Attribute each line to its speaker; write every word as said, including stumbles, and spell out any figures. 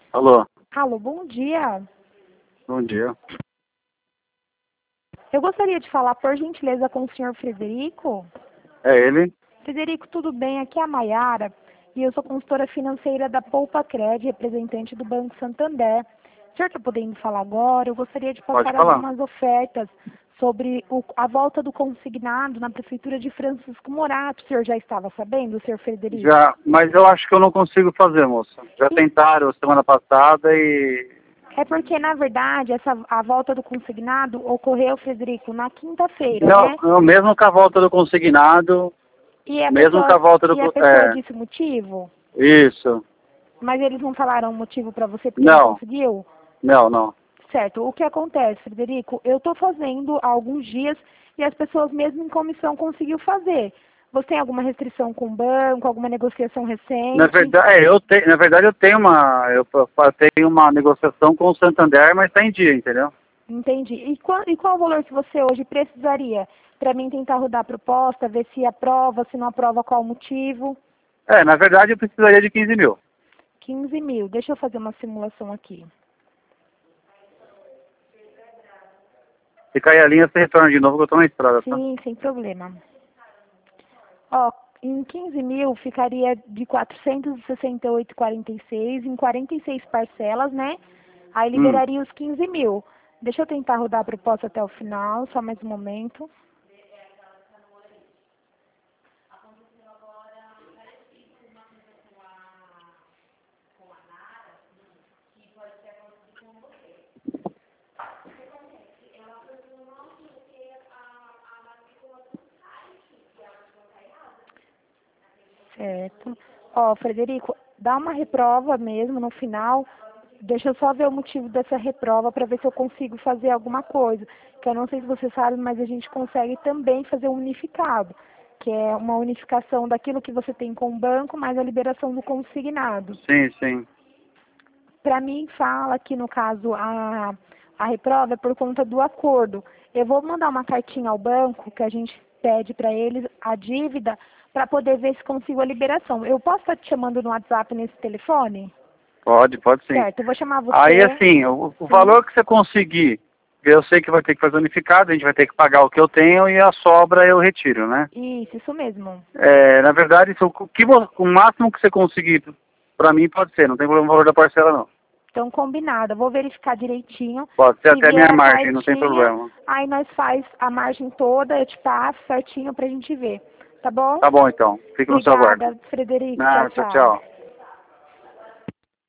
Speaker 1: Alô,
Speaker 2: Alô, bom dia.
Speaker 1: bom dia.
Speaker 2: Eu gostaria de falar, por gentileza, com o senhor Frederico.
Speaker 1: É ele?
Speaker 2: Frederico, tudo bem? Aqui é a Maiara e eu sou consultora financeira da Poupa Cred, representante do Banco Santander. O senhor está podendo falar agora? Eu gostaria de
Speaker 1: Pode
Speaker 2: passar
Speaker 1: falar.
Speaker 2: algumas ofertas sobre o- a volta do consignado na Prefeitura de Francisco Morato. O senhor já estava sabendo, senhor Frederico?
Speaker 1: Já, mas eu acho que eu não consigo fazer, moça. Já
Speaker 2: E-
Speaker 1: tentaram semana passada e...
Speaker 2: É porque, na verdade, essa, a volta do consignado ocorreu, Frederico, na quinta-feira,
Speaker 1: Não,
Speaker 2: né?
Speaker 1: não, mesmo com a volta do consignado,
Speaker 2: E a
Speaker 1: mesmo com
Speaker 2: pessoa,
Speaker 1: a volta do...
Speaker 2: e a
Speaker 1: co-
Speaker 2: pessoa
Speaker 1: É,
Speaker 2: disse o motivo?
Speaker 1: isso.
Speaker 2: Mas eles não falaram o motivo para você porque não
Speaker 1: Não,
Speaker 2: conseguiu?
Speaker 1: não, não.
Speaker 2: Certo. O que acontece, Frederico? Eu estou fazendo há alguns dias e as pessoas mesmo em comissão conseguiu fazer. Você tem alguma restrição com o banco, alguma negociação
Speaker 1: Na
Speaker 2: recente?
Speaker 1: verdade, é, eu tenho, na verdade eu tenho uma, eu fa- fa- tenho uma negociação com o Santander, mas está em dia, entendeu?
Speaker 2: Entendi. E qual, e qual o valor que você hoje precisaria para mim tentar rodar a proposta, ver se aprova, se não aprova, qual o motivo?
Speaker 1: É, na verdade eu precisaria de quinze mil.
Speaker 2: quinze mil. Deixa eu fazer uma simulação aqui.
Speaker 1: Se cair a linha, você retorna de novo que eu estou na estrada, tá?
Speaker 2: Sim, sem problema. Ó, em quinze mil ficaria de quatrocentos e sessenta e oito vírgula quarenta e seis em quarenta e seis parcelas, né? Aí
Speaker 1: Hum.
Speaker 2: liberaria os quinze mil. Deixa eu tentar rodar a proposta até o final, só mais um momento. Certo. Ó, Frederico, dá uma reprova mesmo no final. Deixa eu só ver o motivo dessa reprova para ver se eu consigo fazer alguma coisa. Que eu não sei se você sabe, mas a gente consegue também fazer um unificado, que é uma unificação daquilo que você tem com o banco, mais a liberação do consignado.
Speaker 1: Sim, sim.
Speaker 2: Para mim, fala que, no caso, a, a reprova é por conta do acordo. Eu vou mandar uma cartinha ao banco, que a gente pede para eles a dívida, para poder ver se consigo a liberação. Eu posso estar te chamando no WhatsApp nesse telefone?
Speaker 1: Pode, pode sim.
Speaker 2: Certo, eu vou chamar você.
Speaker 1: Aí assim, o, o
Speaker 2: Sim.
Speaker 1: valor que você conseguir, eu sei que vai ter que fazer unificado, a gente vai ter que pagar o que eu tenho e a sobra eu retiro, né?
Speaker 2: Isso, isso mesmo.
Speaker 1: É, na verdade, isso, o, que, vo- o máximo que você conseguir pra mim pode ser, não tem problema o valor da parcela não.
Speaker 2: Então, combinado. Eu vou verificar direitinho.
Speaker 1: Pode ser
Speaker 2: Se
Speaker 1: até minha
Speaker 2: vier
Speaker 1: margem, não tem
Speaker 2: certinho,
Speaker 1: problema.
Speaker 2: aí nós faz a margem toda, eu te passo certinho pra gente ver. Tá bom?
Speaker 1: Tá bom então, fico no seu aguardo.
Speaker 2: Obrigada, Frederico. Tchau,
Speaker 1: Ah, tchau,
Speaker 2: tchau.
Speaker 1: tchau.